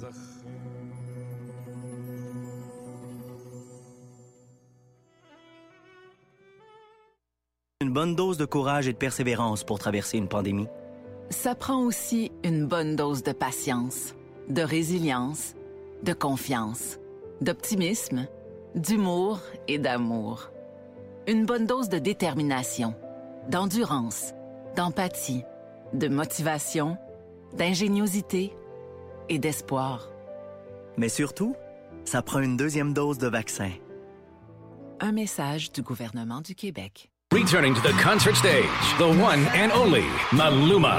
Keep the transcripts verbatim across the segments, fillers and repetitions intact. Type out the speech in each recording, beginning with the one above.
Une bonne dose de courage et de persévérance pour traverser une pandémie. Ça prend aussi une bonne dose de patience, de résilience, de confiance, d'optimisme, d'humour et d'amour. Une bonne dose de détermination, d'endurance, d'empathie, de motivation, d'ingéniosité et d'espoir. Mais surtout, ça prend une deuxième dose de vaccin. Un message du gouvernement du Québec. Returning to the concert stage, the one and only Maluma.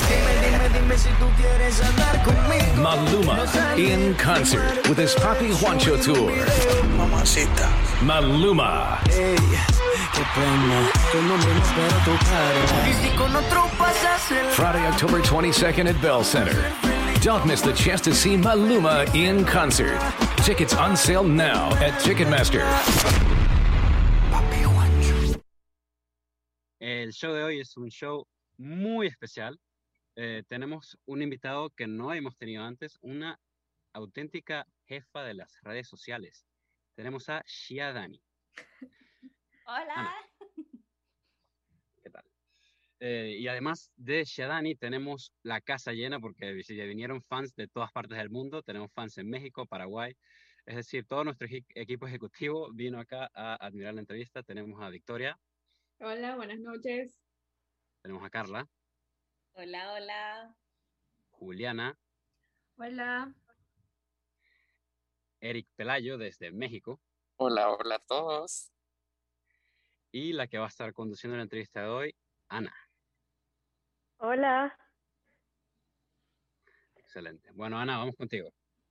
Maluma in concert with his Papi Juancho tour. Mamacita. Maluma. Hey, qué pena, tu nombre no espero tu cara. Y si con otro pasas el... Friday, October twenty-second at Bell Center. Don't miss the chance to see Maluma in concert. Tickets on sale now at Ticketmaster. El show de hoy es un show muy especial. Eh, tenemos un invitado que no hemos tenido antes, una auténtica jefa de las redes sociales. Tenemos a Shiadani. Hola. Ana. ¿Qué tal? Eh, y además de Shiadani tenemos la casa llena porque vinieron fans de todas partes del mundo. Tenemos fans en México, Paraguay. Es decir, todo nuestro equipo ejecutivo vino acá a admirar la entrevista. Tenemos a Victoria. Hola, buenas noches. Tenemos a Carla. Hola, hola. Juliana. Hola. Eric Pelayo desde México. Hola, hola a todos. Y la que va a estar conduciendo la entrevista de hoy, Ana. Hola. Excelente. Bueno, Ana, vamos contigo.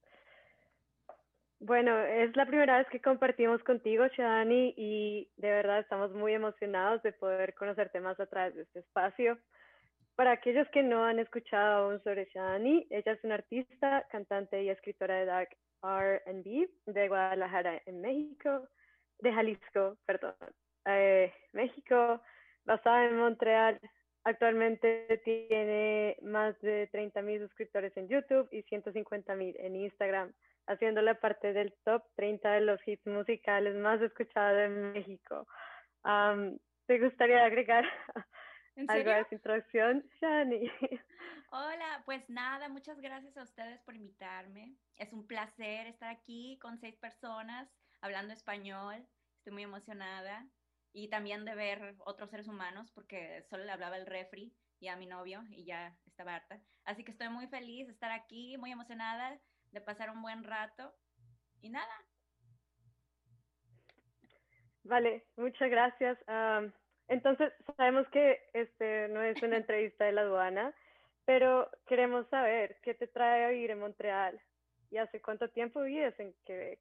Bueno, es la primera vez que compartimos contigo, Shiadani, y de verdad estamos muy emocionados de poder conocerte más a través de este espacio. Para aquellos que no han escuchado aún sobre Shiadani, ella es una artista, cantante y escritora de dark R and B de Guadalajara, en México, de Jalisco, perdón, eh, México, basada en Montreal. Actualmente tiene más de treinta mil suscriptores en YouTube y ciento cincuenta mil en Instagram, haciéndola parte del top treinta de los hits musicales más escuchados en México. Um, ¿Te gustaría agregar algo a esa introducción, Shiadani? Hola, pues nada, muchas gracias a ustedes por invitarme. Es un placer estar aquí con seis personas hablando español. Estoy muy emocionada. Y también de ver otros seres humanos, porque solo le hablaba el refri y a mi novio y ya estaba harta. Así que estoy muy feliz de estar aquí, muy emocionada de pasar un buen rato. Y nada. Vale, muchas gracias. Um, entonces, sabemos que este no es una entrevista de la aduana, pero queremos saber qué te trae a vivir en Montreal y hace cuánto tiempo vives en Quebec.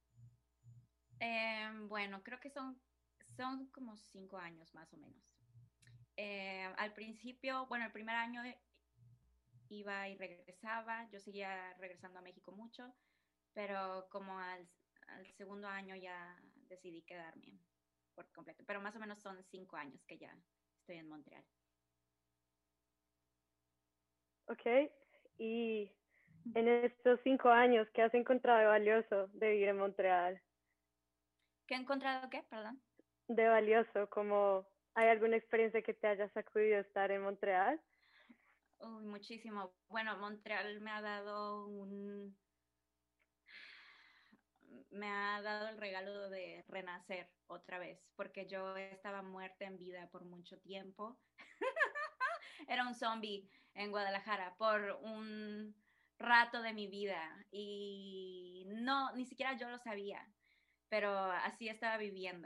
Eh, bueno, creo que son... Son como cinco años más o menos. Eh, al principio, bueno, el primer año iba y regresaba. Yo seguía regresando a México mucho, pero como al, al segundo año ya decidí quedarme por completo. Pero más o menos son cinco años que ya estoy en Montreal. Ok, y en estos cinco años, ¿qué has encontrado de valioso de vivir en Montreal? ¿Qué he encontrado qué? Perdón. De valioso, como ¿hay alguna experiencia que te haya sacudido estar en Montreal? Uy, muchísimo. Bueno, Montreal me ha dado un... me ha dado el regalo de renacer otra vez, porque yo estaba muerta en vida por mucho tiempo. Era un zombie en Guadalajara por un rato de mi vida y no, ni siquiera yo lo sabía, pero así estaba viviendo.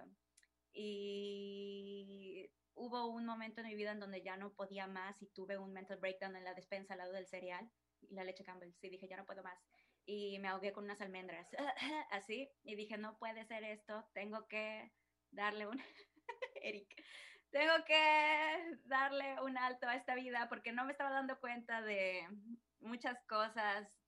Y hubo un momento en mi vida en donde ya no podía más y tuve un mental breakdown en la despensa al lado del cereal y la leche Campbell's y dije, ya no puedo más. Y me ahogué con unas almendras, así, y dije, no puede ser esto, tengo que darle un... Eric, tengo que darle un alto a esta vida porque no me estaba dando cuenta de muchas cosas.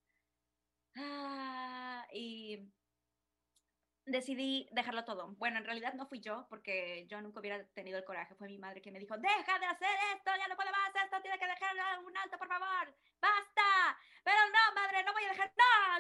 Ah, y... decidí dejarlo todo. Bueno, en realidad no fui yo, porque yo nunca hubiera tenido el coraje. Fue mi madre que me dijo, deja de hacer esto, ya no puedo más, esto tiene que dejar un alto, por favor, basta. Pero no, madre, no voy a dejar, no,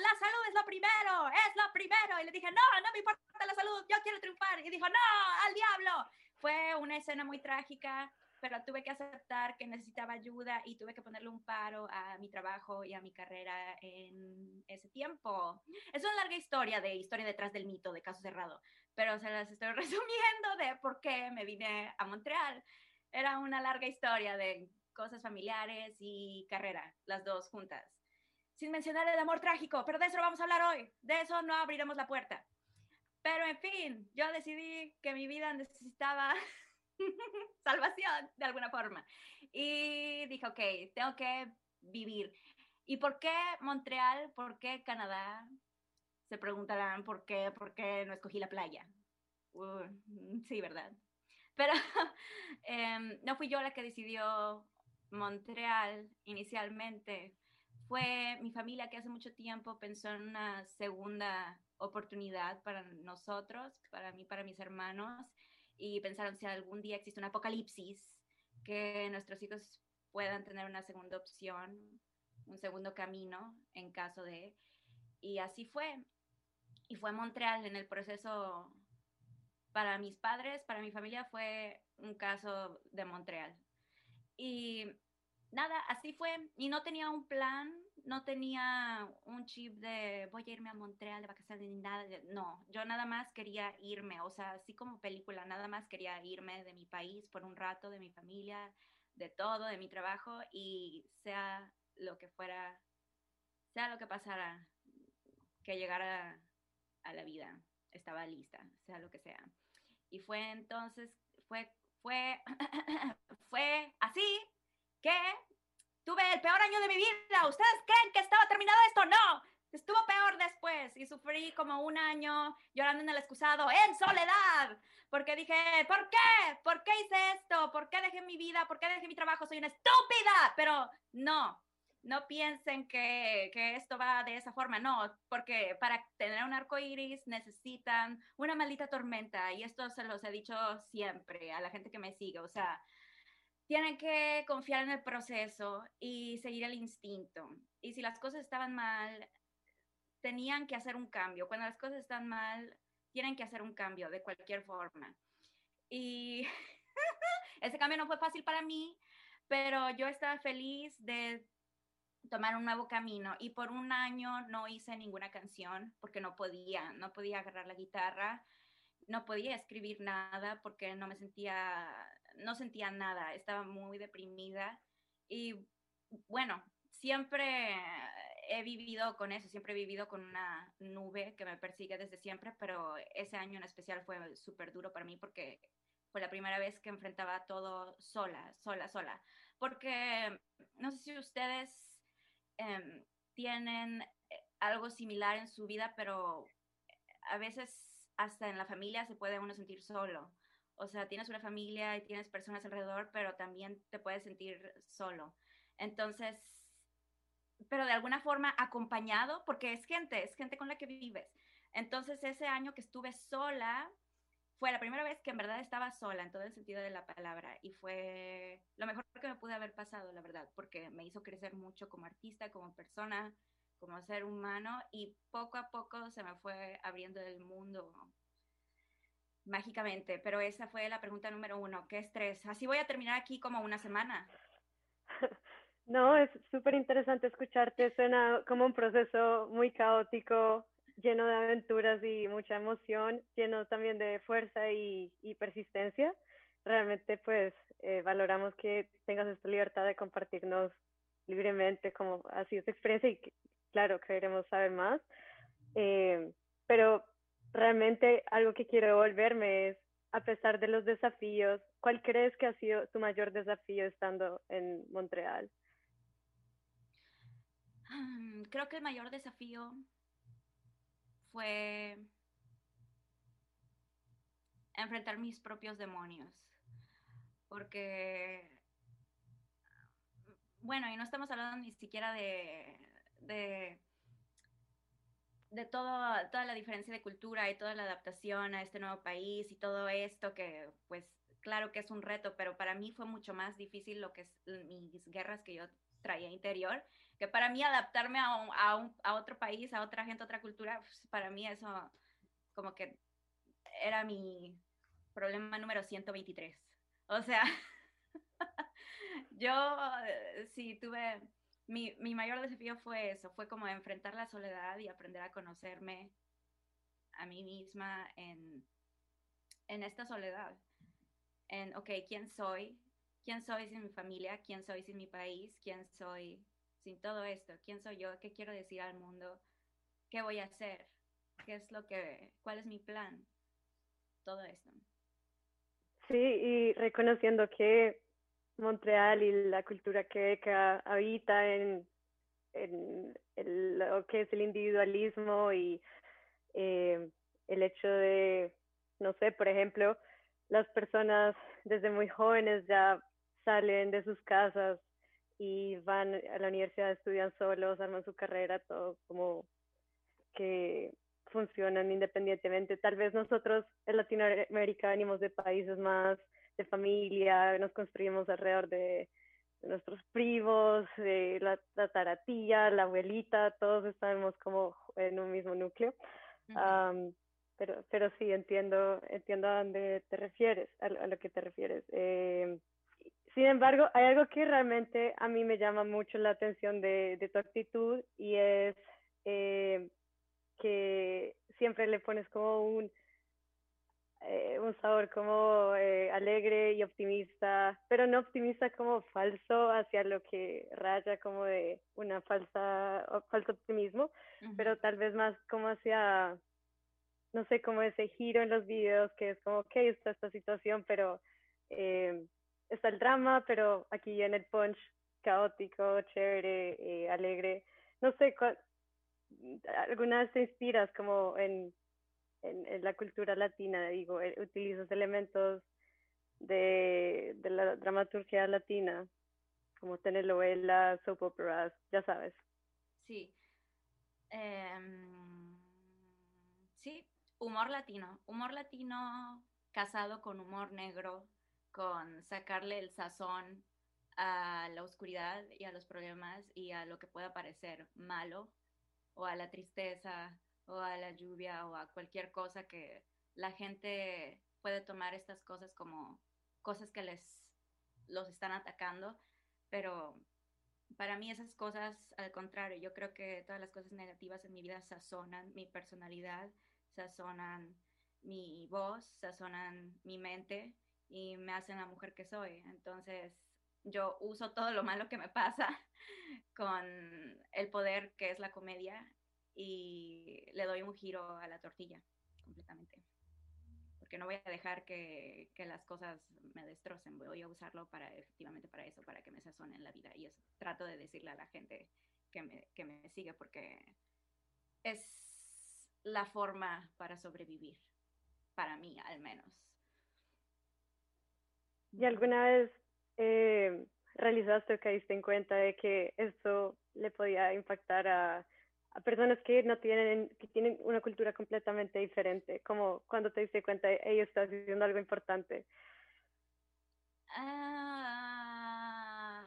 una escena muy trágica, pero tuve que aceptar que necesitaba ayuda y tuve que ponerle un paro a mi trabajo y a mi carrera en ese tiempo. Es una larga historia de historia detrás del mito, de caso cerrado, pero se las estoy resumiendo de por qué me vine a Montreal. Era una larga historia de cosas familiares y carrera, las dos juntas. Sin mencionar el amor trágico, pero de eso no vamos a hablar hoy. De eso no abriremos la puerta. Pero en fin, yo decidí que mi vida necesitaba salvación de alguna forma. Y dije, ok, tengo que vivir. ¿Y por qué Montreal? ¿Por qué Canadá? Se preguntarán por qué, por qué no escogí la playa. Uh, sí, ¿verdad? Pero eh, no fui yo la que decidió Montreal inicialmente. Fue mi familia que hace mucho tiempo pensó en una segunda oportunidad para nosotros, para mí, para mis hermanos, y pensaron si algún día existe un apocalipsis, que nuestros hijos puedan tener una segunda opción, un segundo camino en caso de... Y así fue. Y fue Montreal en el proceso. Para mis padres, para mi familia fue un caso de Montreal. Y nada, así fue. Y no tenía un plan, no tenía un chip de voy a irme a Montreal de vacaciones ni nada. No, yo nada más quería irme, o sea, así como película, nada más quería irme de mi país por un rato, de mi familia, de todo, de mi trabajo, y sea lo que fuera, sea lo que pasara, que llegara a la vida, estaba lista, sea lo que sea. Y fue entonces, fue, fue, fue así que tuve el peor año de mi vida. ¿Ustedes creen que estaba terminado esto? No, estuvo peor después y sufrí como un año llorando en el excusado, en soledad, porque dije, ¿por qué? ¿Por qué hice esto? ¿Por qué dejé mi vida? ¿Por qué dejé mi trabajo? Soy una estúpida. Pero no, no piensen que, que esto va de esa forma, no, porque para tener un arco iris necesitan una maldita tormenta, y esto se los he dicho siempre a la gente que me sigue, o sea, tienen que confiar en el proceso y seguir el instinto, y si las cosas estaban mal, tenían que hacer un cambio, cuando las cosas están mal, tienen que hacer un cambio de cualquier forma, y ese cambio no fue fácil para mí, pero yo estaba feliz de tomar un nuevo camino, y por un año no hice ninguna canción porque no podía, no podía agarrar la guitarra, no podía escribir nada porque no me sentía, no sentía nada, estaba muy deprimida, y bueno, siempre he vivido con eso, siempre he vivido con una nube que me persigue desde siempre, pero ese año en especial fue súper duro para mí porque fue la primera vez que enfrentaba todo sola, sola, sola, porque no sé si ustedes Um, tienen algo similar en su vida, pero a veces hasta en la familia se puede uno sentir solo. O sea, tienes una familia y tienes personas alrededor, pero también te puedes sentir solo. Entonces, pero de alguna forma acompañado, porque es gente, es gente con la que vives. Entonces, ese año que estuve sola, fue la primera vez que en verdad estaba sola, en todo el sentido de la palabra, y fue lo mejor que me pude haber pasado, la verdad, porque me hizo crecer mucho como artista, como persona, como ser humano, y poco a poco se me fue abriendo el mundo mágicamente. Pero esa fue la pregunta número uno, ¿qué estrés? Así voy a terminar aquí como una semana. No, es súper interesante escucharte, suena como un proceso muy caótico, lleno de aventuras y mucha emoción, lleno también de fuerza y, y persistencia. Realmente pues eh, valoramos que tengas esta libertad de compartirnos libremente cómo ha sido tu experiencia, y claro, queremos saber más. Eh, pero realmente algo que quiero devolverme es, a pesar de los desafíos, ¿cuál crees que ha sido tu mayor desafío estando en Montreal? Creo que el mayor desafío fue enfrentar mis propios demonios, porque, bueno, y no estamos hablando ni siquiera de, de, de todo, toda la diferencia de cultura y toda la adaptación a este nuevo país y todo esto que, pues, claro que es un reto, pero para mí fue mucho más difícil lo que es mis guerras que yo traía interior, que para mí adaptarme a, un, a, un, a otro país, a otra gente, a otra cultura, pues, para mí eso como que era mi problema número ciento veintitrés. O sea, yo eh, sí tuve, mi, mi mayor desafío fue eso, fue como enfrentar la soledad y aprender a conocerme a mí misma en, en esta soledad. En, ok, ¿quién soy? ¿Quién soy sin mi familia? ¿Quién soy sin mi país? ¿Quién soy sin todo esto? ¿Quién soy yo? ¿Qué quiero decir al mundo? ¿Qué voy a hacer? ¿Qué es lo que, cuál es mi plan? Todo esto. Sí, y reconociendo que Montreal y la cultura quebeca habita en, en el, lo que es el individualismo y eh, el hecho de, no sé, por ejemplo, las personas desde muy jóvenes ya salen de sus casas y van a la universidad, estudian solos, arman su carrera, todo como que funcionan independientemente. Tal vez nosotros en Latinoamérica venimos de países más de familia, nos construimos alrededor de, de nuestros primos, de la, la taratilla, la abuelita, todos estamos como en un mismo núcleo. Uh-huh. Um, pero, pero sí, entiendo, entiendo a dónde te refieres, a, a lo que te refieres. Eh, sin embargo, hay algo que realmente a mí me llama mucho la atención de, de tu actitud y es eh, que siempre le pones como un, eh, un sabor como eh, alegre y optimista, pero no optimista como falso hacia lo que raya como de una falsa, falso optimismo, uh-huh. pero tal vez más como hacia, no sé, como ese giro en los videos que es como, ok, está esta situación, pero eh, está el drama, pero aquí en el punch caótico, chévere, eh, alegre, no sé, cuál, ¿alguna vez te inspiras como en, en, en la cultura latina? Digo, utilizas elementos de, de la dramaturgia latina, como telenovelas, soap operas, ya sabes. Sí. Um, sí, humor latino. Humor latino casado con humor negro, con sacarle el sazón a la oscuridad y a los problemas y a lo que pueda parecer malo, o a la tristeza, o a la lluvia, o a cualquier cosa que la gente puede tomar estas cosas como cosas que les los están atacando, pero para mí esas cosas, al contrario, yo creo que todas las cosas negativas en mi vida sazonan mi personalidad, sazonan mi voz, sazonan mi mente y me hacen la mujer que soy. Entonces yo uso todo lo malo que me pasa con el poder que es la comedia y le doy un giro a la tortilla completamente. Porque no voy a dejar que, que las cosas me destrocen, voy a usarlo para efectivamente para eso, para que me sazonen la vida. Y eso trato de decirle a la gente que me, que me sigue, porque es la forma para sobrevivir, para mí al menos. ¿Y alguna vez eh, realizaste o caíste en cuenta de que esto le podía impactar a, a personas que no tienen, que tienen una cultura completamente diferente, como cuando te diste cuenta de ellos estás haciendo algo importante? Ah,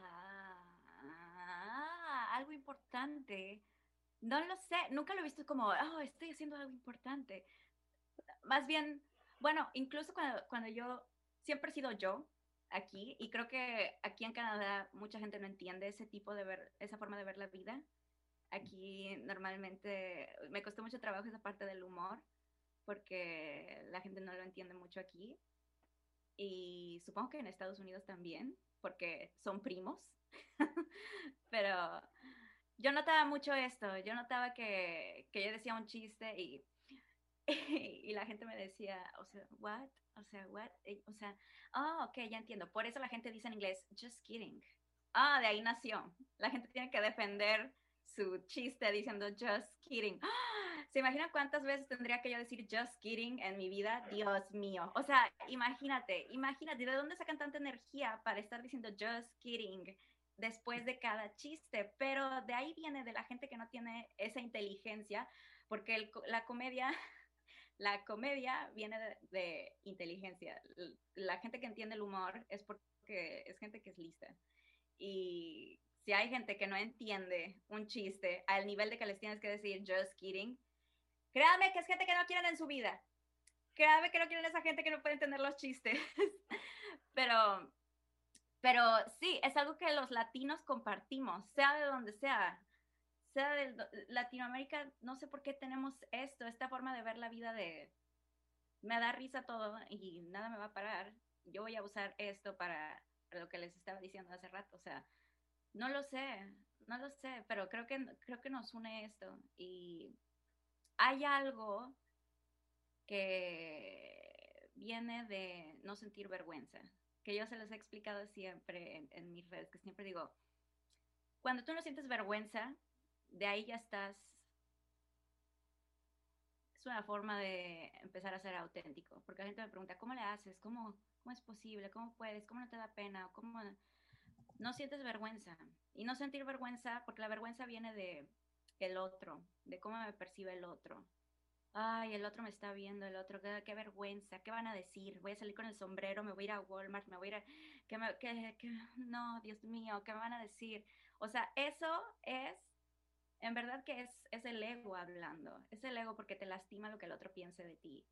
algo importante. No lo sé, nunca lo he visto como, oh, estoy haciendo algo importante. Más bien, bueno, incluso cuando, cuando yo, siempre he sido yo aquí, y creo que aquí en Canadá mucha gente no entiende ese tipo de ver, esa forma de ver la vida. Aquí normalmente me costó mucho trabajo esa parte del humor porque la gente no lo entiende mucho aquí y supongo que en Estados Unidos también porque son primos, pero yo notaba mucho esto, yo notaba que, que yo decía un chiste y, y la gente me decía, o sea, what, o sea, what, o sea, oh, ok, ya entiendo, por eso la gente dice en inglés, just kidding, ah, de ahí nació, la gente tiene que defender su chiste diciendo just kidding. ¡Ah! ¿Se imaginan cuántas veces tendría que yo decir just kidding en mi vida? Dios mío. O sea, imagínate, imagínate, ¿de dónde sacan tanta energía para estar diciendo just kidding después de cada chiste? Pero de ahí viene de la gente que no tiene esa inteligencia, porque el, la comedia, la comedia viene de, de inteligencia. La gente que entiende el humor es porque es gente que es lista. Y si hay gente que no entiende un chiste al nivel de que les tienes que decir just kidding, créanme que es gente que no quieren en su vida. Créanme que no quieren esa gente que no puede entender los chistes. pero, pero sí, es algo que los latinos compartimos, sea de donde sea, sea de Latinoamérica, no sé por qué tenemos esto, esta forma de ver la vida de, me da risa todo y nada me va a parar, yo voy a usar esto para, para lo que les estaba diciendo hace rato, o sea, no lo sé, no lo sé, pero creo que, creo que nos une esto y hay algo que viene de no sentir vergüenza, que yo se los he explicado siempre en, en mis redes, que siempre digo, cuando tú no sientes vergüenza, de ahí ya estás, es una forma de empezar a ser auténtico, porque la gente me pregunta, ¿cómo le haces? ¿Cómo, cómo es posible? ¿Cómo puedes? ¿Cómo no te da pena? ¿Cómo no sientes vergüenza? Y no sentir vergüenza, porque la vergüenza viene de el otro, de cómo me percibe el otro. Ay, el otro me está viendo, el otro, qué, qué vergüenza, ¿qué van a decir? Voy a salir con el sombrero, me voy a ir a Walmart, me voy a ir a... ¿Qué me, qué, qué? No, Dios mío, ¿qué me van a decir? O sea, eso es, en verdad que es, es el ego hablando, es el ego porque te lastima lo que el otro piense de ti.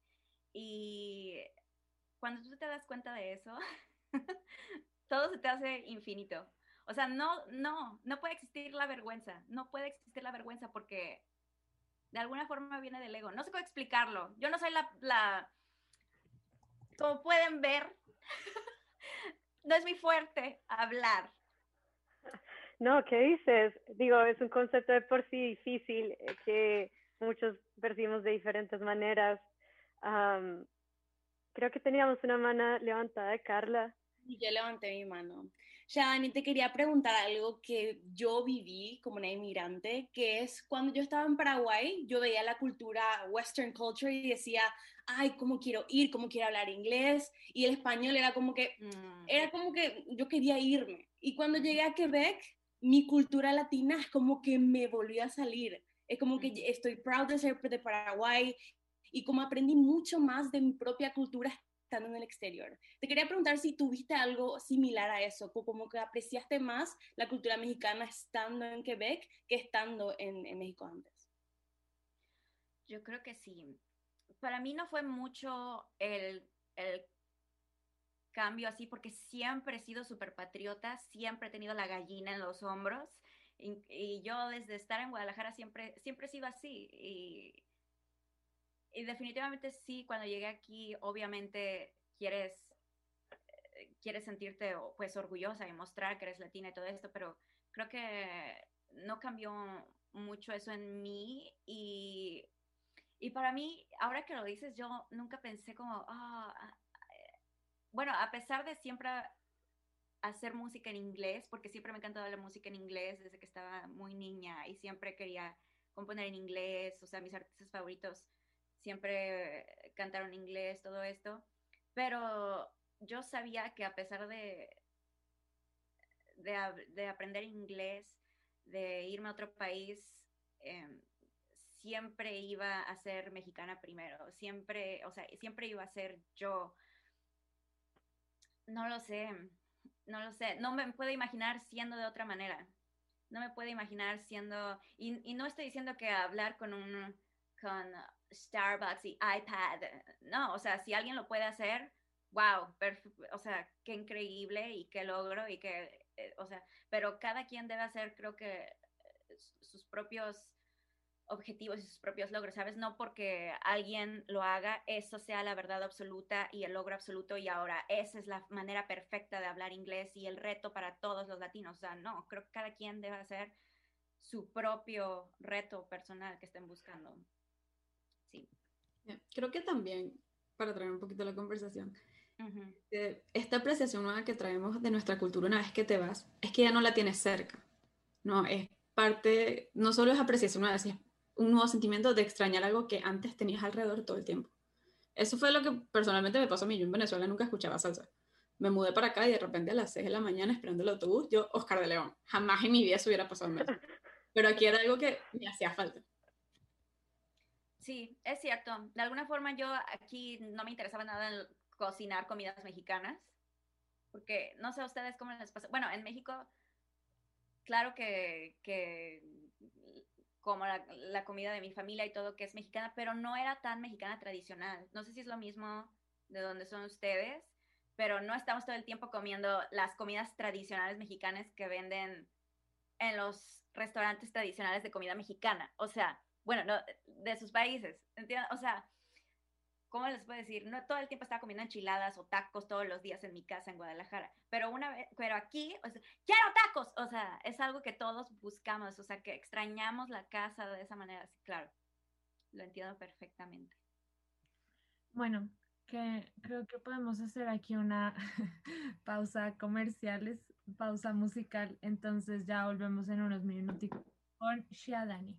Y cuando tú te das cuenta de eso, todo se te hace infinito. O sea, no, no, no puede existir la vergüenza, no puede existir la vergüenza porque de alguna forma viene del ego. No sé cómo explicarlo. Yo no soy la, la como pueden ver, no es muy fuerte hablar. No, ¿qué dices? Digo, es un concepto de por sí difícil eh, que muchos percibimos de diferentes maneras. Um, creo que teníamos una mano levantada de Carla. Y yo levanté mi mano. Shadani, te quería preguntar algo que yo viví como una inmigrante, que es cuando yo estaba en Paraguay, yo veía la cultura Western culture y decía, ay, cómo quiero ir, cómo quiero hablar inglés, y el español era como que, mm. era como que yo quería irme. Y cuando llegué a Quebec, mi cultura latina es como que me volvió a salir. Es como que estoy proud de ser de Paraguay y como aprendí mucho más de mi propia cultura estando en el exterior. Te quería preguntar si tuviste algo similar a eso, como que apreciaste más la cultura mexicana estando en Quebec que estando en, en México antes. Yo creo que sí. Para mí no fue mucho el, el cambio así, porque siempre he sido súper patriota, siempre he tenido la gallina en los hombros, y, y yo desde estar en Guadalajara siempre, siempre he sido así, y Y definitivamente sí, cuando llegué aquí, obviamente quieres, quieres sentirte pues orgullosa y mostrar que eres latina y todo esto, pero creo que no cambió mucho eso en mí y, y para mí, ahora que lo dices, yo nunca pensé como, oh, bueno, a pesar de siempre hacer música en inglés, porque siempre me ha encantado la música en inglés desde que estaba muy niña y siempre quería componer en inglés, o sea, mis artistas favoritos siempre cantaron en inglés, todo esto, pero yo sabía que a pesar de, de, de aprender inglés, de irme a otro país, eh, siempre iba a ser mexicana primero, siempre, o sea, siempre iba a ser yo. No lo sé, no lo sé, no me puedo imaginar siendo de otra manera, no me puedo imaginar siendo, y, y no estoy diciendo que hablar con un, con Starbucks y iPad, no, o sea, si alguien lo puede hacer, wow, o sea, qué increíble y qué logro y qué, eh, o sea, pero cada quien debe hacer, creo que, eh, sus propios objetivos y sus propios logros, ¿sabes? No porque alguien lo haga, eso sea la verdad absoluta y el logro absoluto y ahora esa es la manera perfecta de hablar inglés y el reto para todos los latinos, o sea, no, creo que cada quien debe hacer su propio reto personal que estén buscando. Sí. Creo que también, para traer un poquito la conversación, uh-huh. eh, esta apreciación nueva que traemos de nuestra cultura una vez que te vas, es que ya no la tienes cerca, no, es parte, no solo es apreciación nueva, es un nuevo sentimiento de extrañar algo que antes tenías alrededor todo el tiempo. Eso fue lo que personalmente me pasó a mí. Yo en Venezuela nunca escuchaba salsa. Me mudé para acá y de repente a las seis de la mañana esperando el autobús, yo, Oscar de León. Jamás en mi vida se hubiera pasado en Venezuela. Pero aquí era algo que me hacía falta. Sí, es cierto. De alguna forma yo aquí no me interesaba nada en cocinar comidas mexicanas, porque no sé a ustedes cómo les pasa. Bueno, en México, claro que... que como la, la comida de mi familia y todo que es mexicana, pero no era tan mexicana tradicional. No sé si es lo mismo de donde son ustedes, pero no estamos todo el tiempo comiendo las comidas tradicionales mexicanas que venden en los restaurantes tradicionales de comida mexicana. O sea, bueno, no, de sus países, ¿entiendes? O sea, ¿cómo les puedo decir? No todo el tiempo estaba comiendo enchiladas o tacos todos los días en mi casa en Guadalajara, pero una vez, pero aquí, o sea, ¡quiero tacos! O sea, es algo que todos buscamos, o sea, que extrañamos la casa de esa manera, sí, claro, lo entiendo perfectamente. Bueno, que creo que podemos hacer aquí una pausa comerciales, pausa musical, entonces ya volvemos en unos minutitos con Shiadani.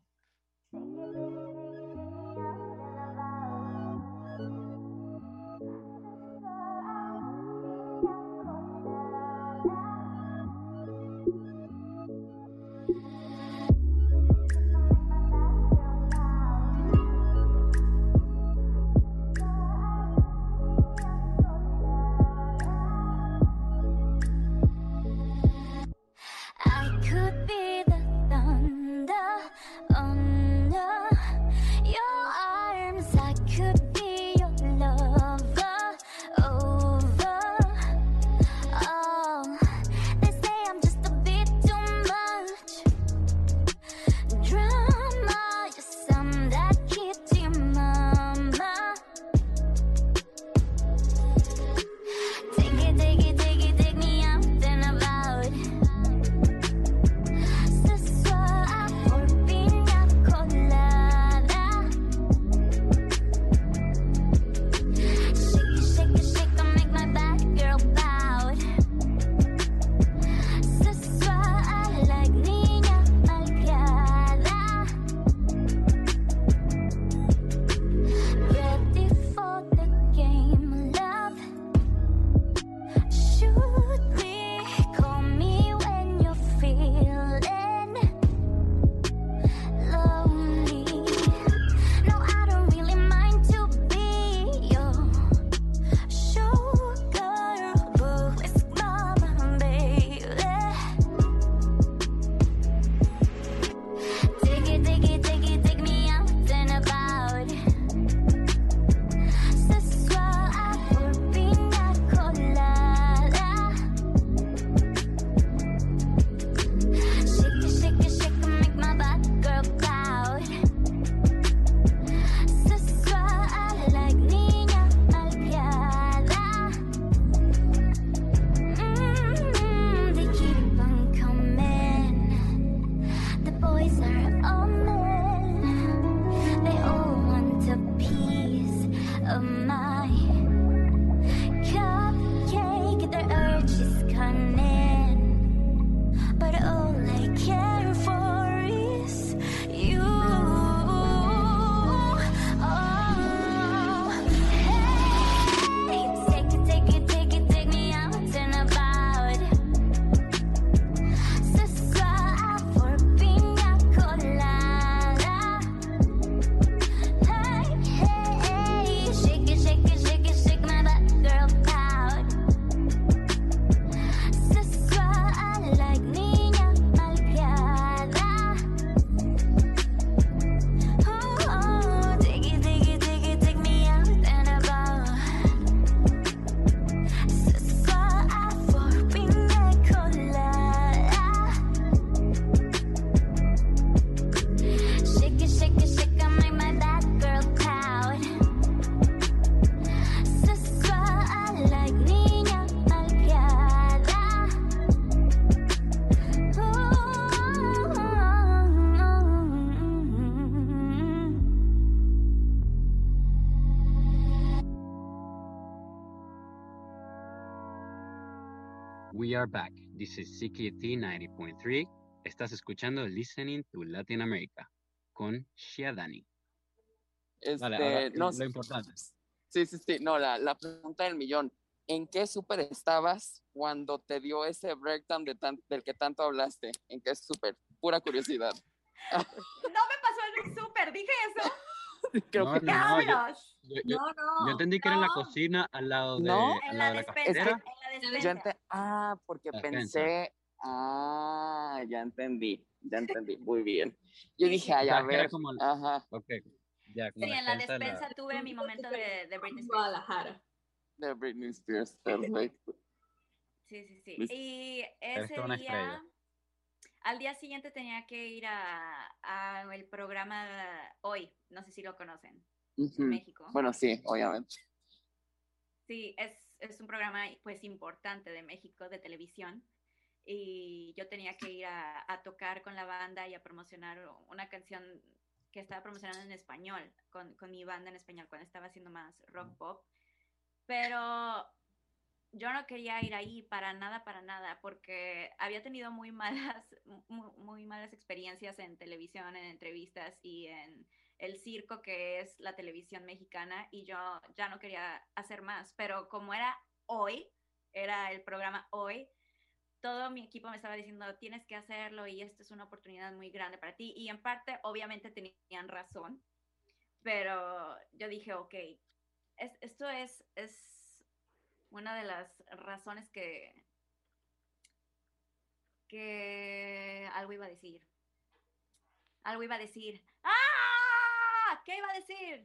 We are back. This is C K T ninety point three. Estás escuchando Listening to Latin America con Shiadani. Este, Vale, ahora, no, lo importante. Sí, sí, sí. No, la, la pregunta del millón. ¿En qué súper estabas cuando te dio ese breakdown de tan, del que tanto hablaste? ¿En qué súper? Pura curiosidad. No me pasó en el súper, dije eso. Creo no, que no, no, yo, yo, yo, no, no, yo entendí que no. era en la cocina al lado de, ¿No? al En lado la de la despensa, cafetera. en la despensa. Ya ente- ah, porque La pensé, despensa. ah, ya entendí, ya entendí, muy bien. Yo Sí, dije, sí. ay, O sea, a que era ver, como el- ajá. Ok, ya, como Sí, la en la despensa de la- despensa tuve mi momento de, de Britney Spears. Guadalajara. De Britney Spears, perfecto. Sí, sí, sí. Listo. Y Eres ese una día, estrella. al día siguiente tenía que ir a, a el programa Hoy, no sé si lo conocen, Ujú. en México. Bueno, sí, obviamente. Sí, es, es un programa pues importante de México, de televisión. Y yo tenía que ir a, a tocar con la banda y a promocionar una canción que estaba promocionando en español, con, con mi banda en español, cuando estaba haciendo más rock pop. Pero yo no quería ir ahí para nada, para nada, porque había tenido muy malas, muy, muy malas experiencias en televisión, en entrevistas y en el circo que es la televisión mexicana, y yo ya no quería hacer más. Pero como era Hoy, era el programa Hoy, todo mi equipo me estaba diciendo, tienes que hacerlo y esto es una oportunidad muy grande para ti. Y en parte, obviamente, tenían razón, pero yo dije, ok, es, esto es, es una de las razones que, que algo iba a decir. Algo iba a decir. ¡Ah! ¿Qué iba a decir?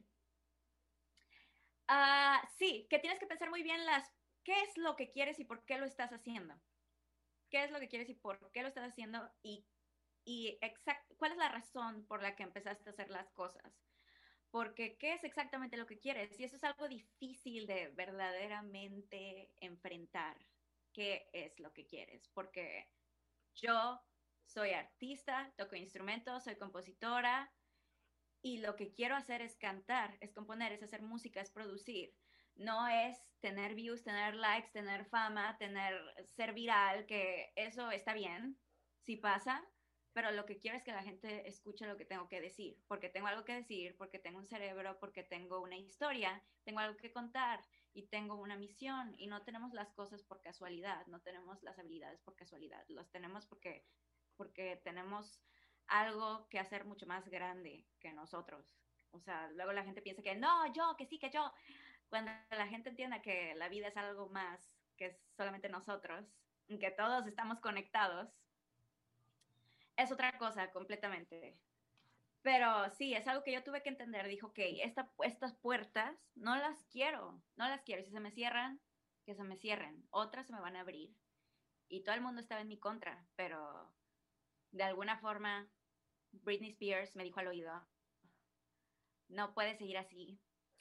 Ah, sí, que tienes que pensar muy bien las, qué es lo que quieres y por qué lo estás haciendo. ¿Qué es lo que quieres y por qué lo estás haciendo? Y y exact, cuál es la razón por la que empezaste a hacer las cosas. Porque qué es exactamente lo que quieres. Y eso es algo difícil de verdaderamente enfrentar. ¿Qué es lo que quieres? Porque yo soy artista, toco instrumentos, soy compositora, y lo que quiero hacer es cantar, es componer, es hacer música, es producir. No es tener views, tener likes, tener fama, tener, ser viral, que eso está bien, sí pasa, pero lo que quiero es que la gente escuche lo que tengo que decir, porque tengo algo que decir, porque tengo un cerebro, porque tengo una historia, tengo algo que contar y tengo una misión, y no tenemos las cosas por casualidad, no tenemos las habilidades por casualidad, los tenemos porque, porque tenemos algo que hacer mucho más grande que nosotros. O sea, luego la gente piensa que no, yo, que sí, que yo. Cuando la gente entienda que la vida es algo más que solamente nosotros, que todos estamos conectados, es otra cosa completamente. Pero sí, es algo que yo tuve que entender. Dijo, ok, esta, estas puertas no las quiero, no las quiero. Si se me cierran, que se me cierren. Otras se me van a abrir. Y todo el mundo estaba en mi contra, pero de alguna forma Britney Spears me dijo al oído, no puedes seguir así.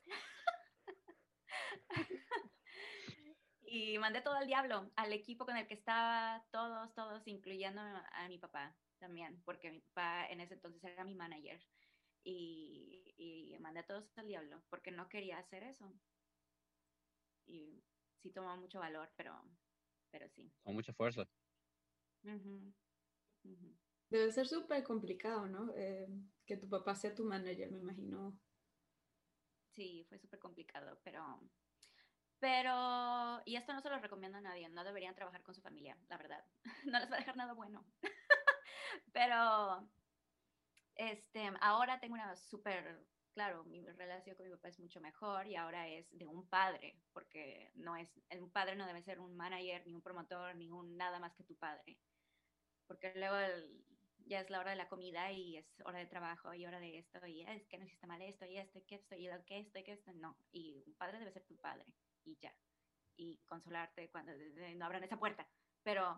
Y mandé todo al diablo, al equipo con el que estaba, todos, todos, incluyendo a mi papá también, porque mi papá en ese entonces era mi manager. Y, y mandé a todos al diablo, porque no quería hacer eso. Y sí tomó mucho valor, pero, pero sí. Con mucha fuerza. Uh-huh. Uh-huh. Debe ser súper complicado, ¿no? Eh, que tu papá sea tu manager, me imagino. Sí, fue súper complicado, pero... Pero, y esto no se lo recomiendo a nadie, no deberían trabajar con su familia, la verdad. No les va a dejar nada bueno. Pero, este, ahora tengo una súper, claro, mi relación con mi papá es mucho mejor y ahora es de un padre, porque no es, un padre no debe ser un manager, ni un promotor, ni un nada más que tu padre. Porque luego el, ya es la hora de la comida y es hora de trabajo y hora de esto y es que no hiciste mal esto y esto y que esto y lo que esto y que esto, no. Y un padre debe ser tu padre y ya. Y consolarte cuando no abran esa puerta. Pero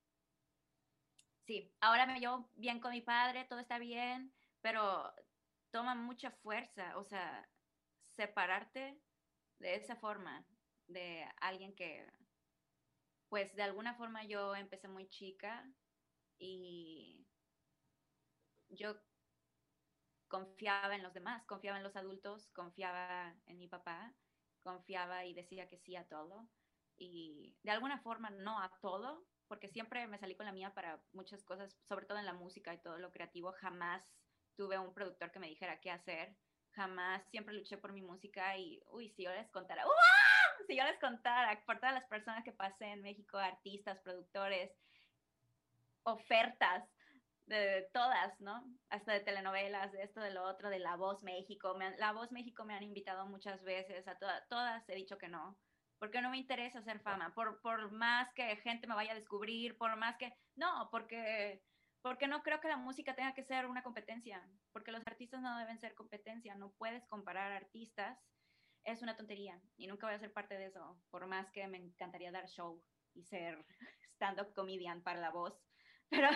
sí, ahora me llevo bien con mi padre, todo está bien, pero toma mucha fuerza, o sea, separarte de esa forma, de alguien que, pues de alguna forma yo empecé muy chica y yo confiaba en los demás, confiaba en los adultos, confiaba en mi papá, confiaba y decía que sí a todo. Y de alguna forma no a todo, porque siempre me salí con la mía para muchas cosas, sobre todo en la música y todo lo creativo. Jamás tuve un productor que me dijera qué hacer. Jamás, siempre luché por mi música y, uy, si yo les contara, ¡uh! Si yo les contara por todas las personas que pasé en México, artistas, productores, ofertas, de todas, ¿no? Hasta de telenovelas, de esto, de lo otro, de La Voz México. Me han, La Voz México me han invitado muchas veces, a to todas he dicho que no, porque no me interesa hacer fama, por, por más que gente me vaya a descubrir, por más que, no, porque, porque no creo que la música tenga que ser una competencia, porque los artistas no deben ser competencia, no puedes comparar artistas es una tontería y nunca voy a ser parte de eso, por más que me encantaría dar show y ser stand-up comedian para la voz, pero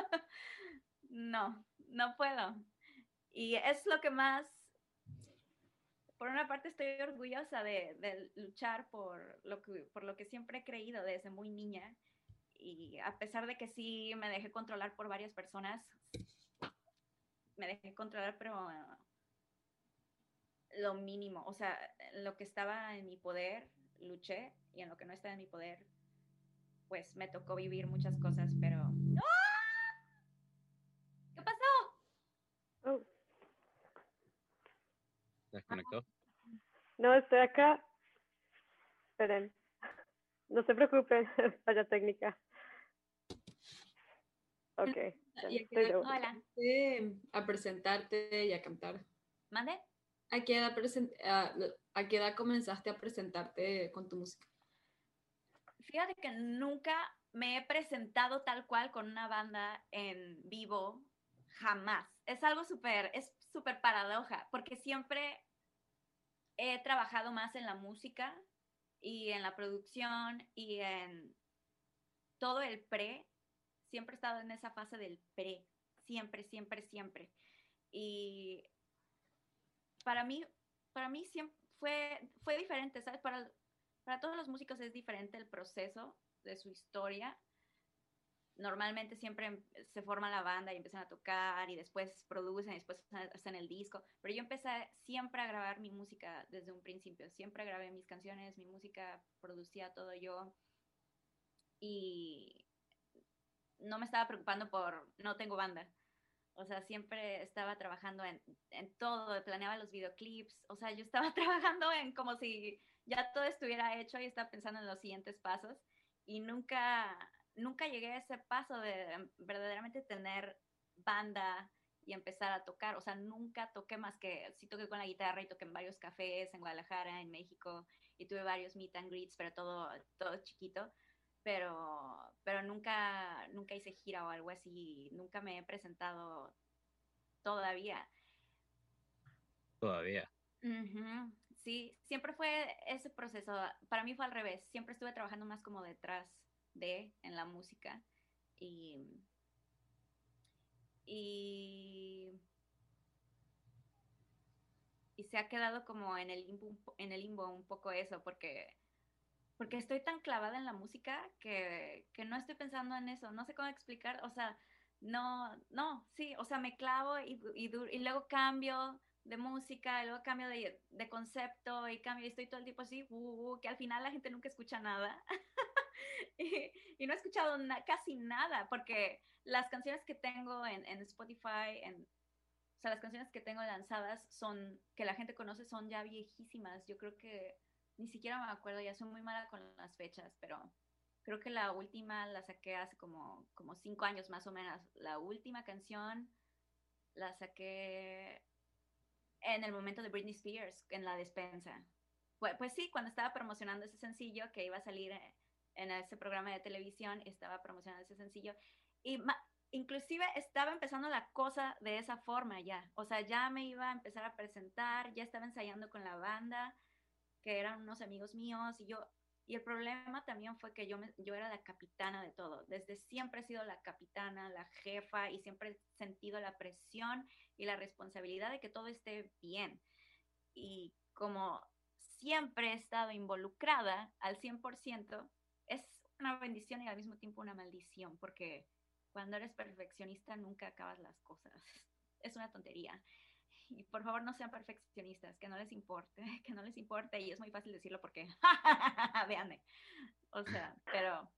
no, no puedo. Y es lo que más, por una parte estoy orgullosa de, de luchar por lo, que, por lo que siempre he creído desde muy niña, y a pesar de que sí me dejé controlar por varias personas, me dejé controlar, pero uh, lo mínimo, o sea, lo que estaba en mi poder, luché, y en lo que no estaba en mi poder, pues me tocó vivir muchas cosas, pero... ¡Ah! ¿Qué pasó? Oh. ¿Desconectó? No, estoy acá. Esperen. No se preocupen, falla técnica. Ok. ¿Y a qué edad comenzaste a presentarte y a cantar? ¿Mande? ¿A qué edad, present a, ¿A qué edad comenzaste a presentarte con tu música? Fíjate que nunca me he presentado tal cual con una banda en vivo, jamás. Es algo súper, es súper paradoja, porque siempre he trabajado más en la música y en la producción y en todo el pre. Siempre he estado en esa fase del pre, siempre, siempre, siempre. Y para mí, para mí siempre fue, fue diferente, ¿sabes? Para, para todos los músicos es diferente el proceso de su historia. Normalmente siempre se forma la banda y empiezan a tocar y después producen y después hacen el disco. Pero yo empecé siempre a grabar mi música desde un principio. Siempre grabé mis canciones, mi música, producía todo yo. Y no me estaba preocupando por no tengo banda. O sea, siempre estaba trabajando en, en todo, planeaba los videoclips. O sea, yo estaba trabajando en como si ya todo estuviera hecho y estaba pensando en los siguientes pasos. Y nunca, nunca llegué a ese paso de verdaderamente tener banda y empezar a tocar. O sea, nunca toqué más que, sí toqué con la guitarra y toqué en varios cafés en Guadalajara, en México. Y tuve varios meet and greets, pero todo, todo chiquito. Pero, pero nunca, nunca hice gira o algo así, nunca me he presentado todavía. Todavía. Uh-huh. Sí, siempre fue ese proceso, para mí fue al revés, siempre estuve trabajando más como detrás de, en la música, y, y, y se ha quedado como en el limbo, en el limbo un poco eso, porque... porque estoy tan clavada en la música que, que no estoy pensando en eso, no sé cómo explicar, o sea, no, no, sí, o sea, me clavo y, y, y luego cambio de música, y luego cambio de, de concepto y cambio y estoy todo el tiempo así, uh, uh, que al final la gente nunca escucha nada. y, y no he escuchado na, casi nada, porque las canciones que tengo en, en Spotify, en, o sea, las canciones que tengo lanzadas son, que la gente conoce, son ya viejísimas, yo creo que ni siquiera me acuerdo, ya soy muy mala con las fechas, pero creo que la última la saqué hace como, como cinco años más o menos. La última canción la saqué en el momento de Britney Spears, en La Despensa. Pues, pues sí, cuando estaba promocionando ese sencillo que iba a salir en ese programa de televisión, estaba promocionando ese sencillo. Y ma- inclusive estaba empezando la cosa de esa forma ya. O sea, ya me iba a empezar a presentar, ya estaba ensayando con la banda, que eran unos amigos míos, y yo, y el problema también fue que yo, me, yo era la capitana de todo, desde siempre he sido la capitana, la jefa, y siempre he sentido la presión y la responsabilidad de que todo esté bien, y como siempre he estado involucrada al cien por ciento, es una bendición y al mismo tiempo una maldición, porque cuando eres perfeccionista nunca acabas las cosas, es una tontería. Y por favor no sean perfeccionistas, que no les importe, que no les importe, y es muy fácil decirlo porque, véanme, o sea, pero,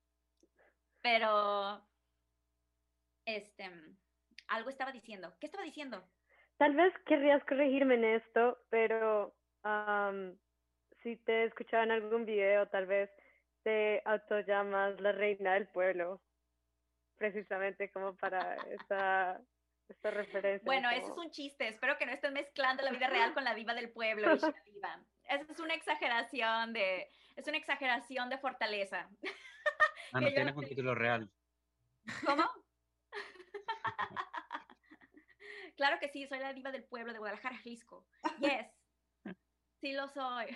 pero, este, algo estaba diciendo, ¿qué estaba diciendo? Tal vez querrías corregirme en esto, pero um, si te escuchaba en algún video, tal vez te autollamas la reina del pueblo, precisamente como para esa... esta referencia. Bueno, como... eso es un chiste. Espero que no estén mezclando la vida real con la diva del pueblo y Shia Diva. Esa es una exageración de, es una exageración de fortaleza. Ah, no tienes un título real. ¿Cómo? Claro que sí, soy la diva del pueblo de Guadalajara, Jalisco. Yes. Sí lo soy.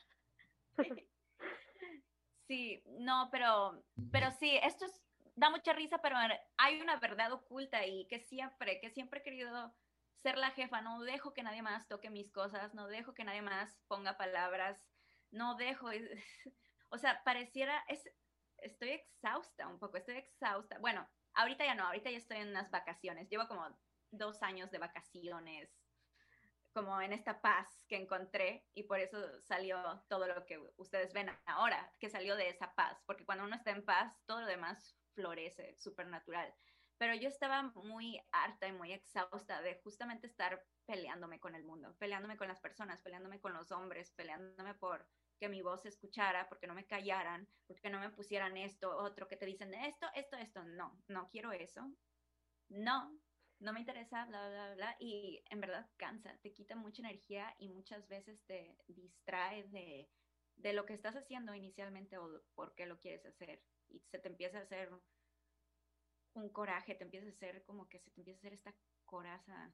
Sí, no, pero, pero sí, esto es, da mucha risa, pero hay una verdad oculta y que siempre, que siempre he querido ser la jefa, no dejo que nadie más toque mis cosas, no dejo que nadie más ponga palabras, no dejo, es, o sea, pareciera, es, estoy exhausta un poco, estoy exhausta. Bueno, ahorita ya no, ahorita ya estoy en unas vacaciones, llevo como dos años de vacaciones, como en esta paz que encontré y por eso salió todo lo que ustedes ven ahora, que salió de esa paz, porque cuando uno está en paz, todo lo demás florece, súper natural. Pero yo estaba muy harta y muy exhausta de justamente estar peleándome con el mundo, peleándome con las personas, peleándome con los hombres, peleándome por que mi voz se escuchara, porque no me callaran, porque no me pusieran esto, otro, que te dicen esto, esto, esto. No, no quiero eso. No, no me interesa, bla, bla, bla, y en verdad cansa, te quita mucha energía y muchas veces te distrae de, de lo que estás haciendo inicialmente o por qué lo quieres hacer, y se te empieza a hacer un coraje, te empieza a hacer como que se te empieza a hacer esta coraza.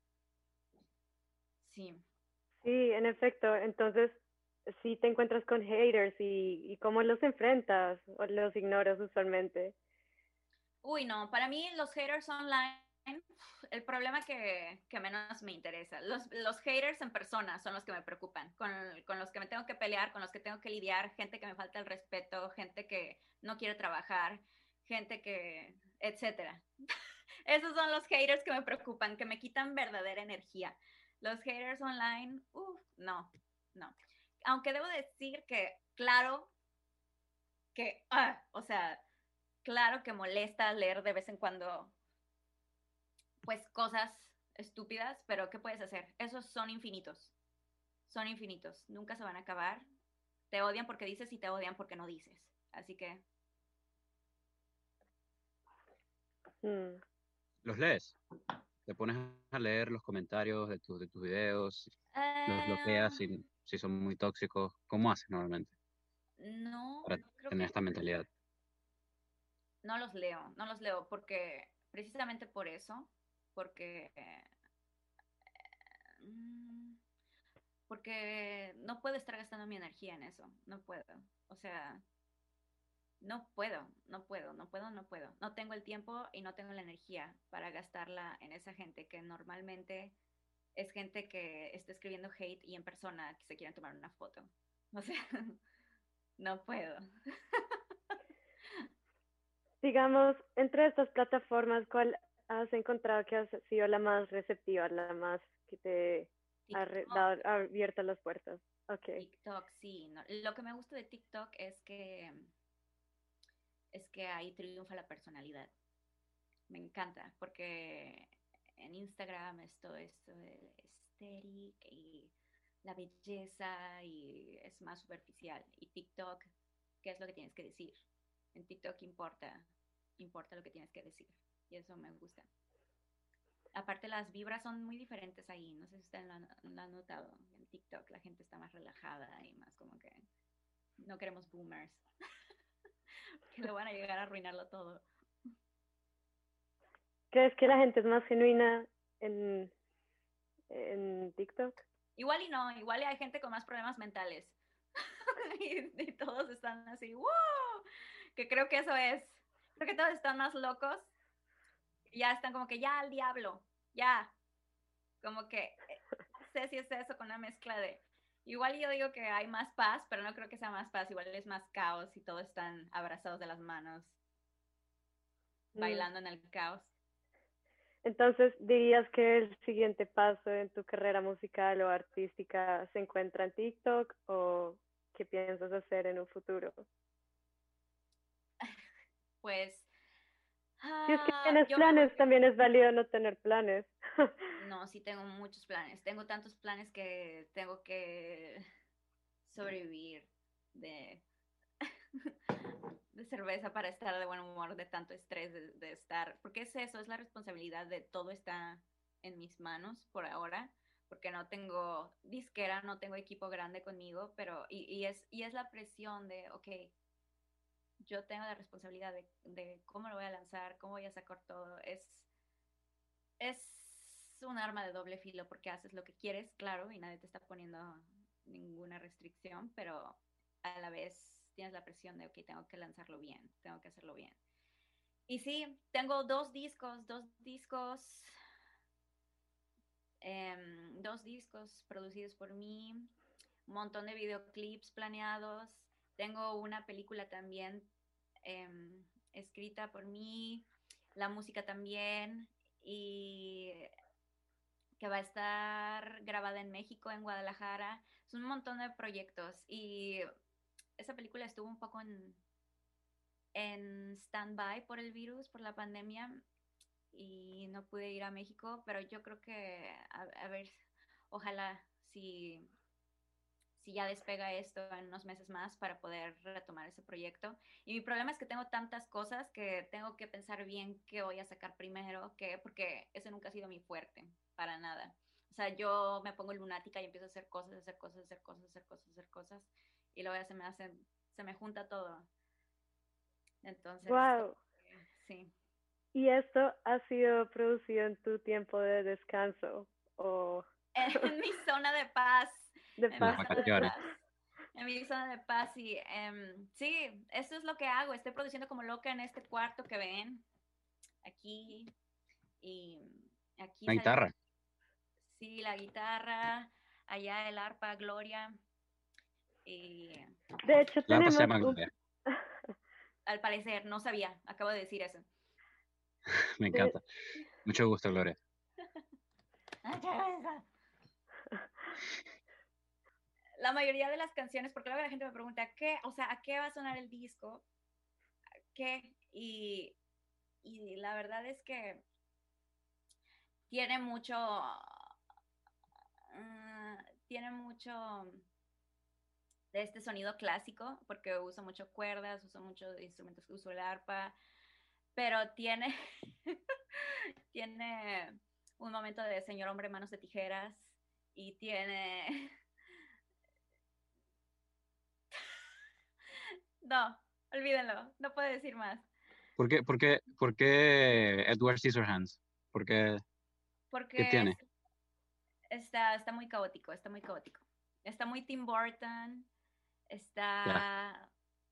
Sí. Sí, en efecto, entonces sí te encuentras con haters y, y cómo los enfrentas o los ignoras usualmente. Uy, no, para mí los haters online, el problema que, que menos me interesa. Los, los haters en persona son los que me preocupan, con, con los que me tengo que pelear, con los que tengo que lidiar, gente que me falta el respeto, gente que no quiere trabajar, gente que, etcétera. Esos son los haters que me preocupan, que me quitan verdadera energía. Los haters online, uff, no, no. Aunque debo decir que, claro, que, ah, o sea, claro que molesta leer de vez en cuando, pues, cosas estúpidas, pero ¿qué puedes hacer? Esos son infinitos, son infinitos, nunca se van a acabar. Te odian porque dices y te odian porque no dices. Así que... Mm. ¿Los lees? ¿Te pones a leer los comentarios de, tu, de tus videos? ¿Los bloqueas Uh, si, si son muy tóxicos? ¿Cómo haces normalmente no, para creo tener que esta mentalidad? no los leo, no los leo porque, precisamente por eso, porque... Mm, porque no puedo estar gastando mi energía en eso, no puedo. O sea, no puedo, no puedo, no puedo, no puedo. No tengo el tiempo y no tengo la energía para gastarla en esa gente que normalmente es gente que está escribiendo hate y en persona que se quieren tomar una foto. O sea, no puedo. Digamos, entre estas plataformas, ¿cuál has encontrado que ha sido la más receptiva, la más que te ha re- TikTok, dado, ha abierto las puertas? Okay. TikTok, sí. No. Lo que me gusta de TikTok es que es que ahí triunfa la personalidad. Me encanta, porque en Instagram es todo esto de aesthetic y la belleza y es más superficial. Y TikTok, ¿qué es lo que tienes que decir? En TikTok importa, importa lo que tienes que decir. Y eso me gusta. Aparte las vibras son muy diferentes ahí, no sé si ustedes lo han, lo han notado. En TikTok la gente está más relajada y más como que no queremos boomers, que lo van a llegar a arruinarlo todo. ¿Crees que la gente es más genuina en, en TikTok? Igual y no, igual y hay gente con más problemas mentales. y, y todos están así, ¡wow! Que creo que eso es, creo que todos están más locos. Y ya están como que ya al diablo, ya. Como que, no sé si es eso con una mezcla de, igual yo digo que hay más paz, pero no creo que sea más paz, igual es más caos y todos están abrazados de las manos, Mm. bailando en el caos. Entonces, ¿dirías que el siguiente paso en tu carrera musical o artística se encuentra en TikTok o qué piensas hacer en un futuro? Pues, Si es que ah, tienes yo me planes, voy, también es válido no tener planes. no, sí tengo muchos planes, tengo tantos planes que tengo que sobrevivir de, de cerveza para estar de buen humor, de tanto estrés, de, de estar, porque es eso, es la responsabilidad de todo está en mis manos por ahora, porque no tengo disquera, no tengo equipo grande conmigo, pero, y, y es, y es la presión de, ok, yo tengo la responsabilidad de, de cómo lo voy a lanzar, cómo voy a sacar todo, es, es un arma de doble filo porque haces lo que quieres, claro, y nadie te está poniendo ninguna restricción, pero a la vez tienes la presión de, ok, tengo que lanzarlo bien, tengo que hacerlo bien. Y sí, tengo dos discos, dos discos, eh, dos discos producidos por mí, un montón de videoclips planeados, tengo una película también eh, escrita por mí, la música también, y que va a estar grabada en México, en Guadalajara. Es un montón de proyectos y esa película estuvo un poco en, en stand-by por el virus, por la pandemia, y no pude ir a México, pero yo creo que, a, a ver, ojalá si, si ya despega esto en unos meses más para poder retomar ese proyecto. Y mi problema es que tengo tantas cosas que tengo que pensar bien qué voy a sacar primero, qué, porque ese nunca ha sido mi fuerte, para nada. O sea, yo me pongo lunática y empiezo a hacer cosas, hacer cosas, hacer cosas, hacer cosas, hacer cosas, y luego ya se me hace, se me junta todo. Entonces, wow. Sí. ¿Y esto ha sido producido en tu tiempo de descanso? O... En mi zona de paz. De en paz. Mi zona de paz. En mi zona de paz, y um, sí, eso es lo que hago. Estoy produciendo como loca en este cuarto que ven, aquí, y aquí. La guitarra. Sí, la guitarra, allá el arpa, Gloria. Y... De hecho, la tenemos... se llama Gloria. Al parecer, no sabía, acabo de decir eso. Me encanta. Mucho gusto, Gloria. La mayoría de las canciones, porque luego la gente me pregunta, ¿qué? O sea, ¿a qué va a sonar el disco? ¿Qué? Y, y la verdad es que tiene mucho, uh, tiene mucho de este sonido clásico, porque uso mucho cuerdas, uso muchos instrumentos, uso el arpa, pero tiene, tiene un momento de señor hombre manos de tijeras, y tiene... No, olvídenlo, no puedo decir más. ¿Por qué, por qué, por qué Edward Scissorhands? ¿Por qué? Porque ¿Qué tiene? Está, está muy caótico, está muy caótico. Está muy Tim Burton, está... Ya.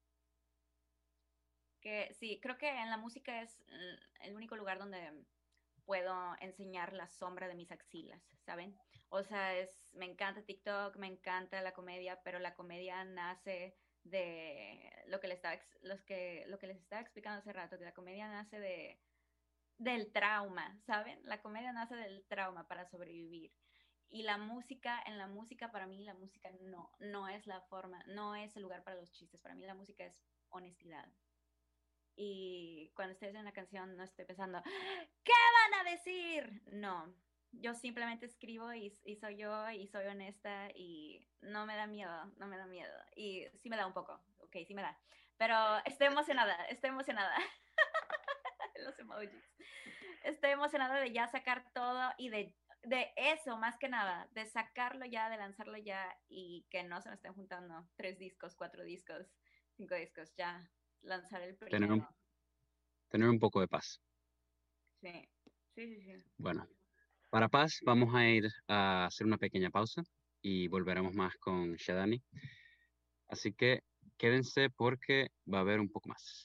Que sí, creo que en la música es el único lugar donde puedo enseñar la sombra de mis axilas, ¿saben? O sea, es, me encanta TikTok, me encanta la comedia, pero la comedia nace de lo que les estaba, los que, lo que les estaba explicando hace rato, que la comedia nace de, del trauma, ¿saben? La comedia nace del trauma para sobrevivir. Y la música, en la música, para mí, la música no, no es la forma, no es el lugar para los chistes. Para mí la música es honestidad. Y cuando estoy haciendo una canción no estoy pensando, ¿qué van a decir? No, yo simplemente escribo y, y soy yo y soy honesta y no me da miedo, no me da miedo. Y sí me da un poco, ok, sí me da. Pero estoy emocionada, estoy emocionada. Los emojis. Estoy emocionada de ya sacar todo y de, de eso, más que nada, de sacarlo ya, de lanzarlo ya y que no se me estén juntando tres discos, cuatro discos, cinco discos, ya lanzar el primero. Tener un, tener un poco de paz. Sí, sí, sí, sí. Bueno. Para paz, vamos a ir a hacer una pequeña pausa y volveremos más con Shadani. Así que quédense porque va a haber un poco más.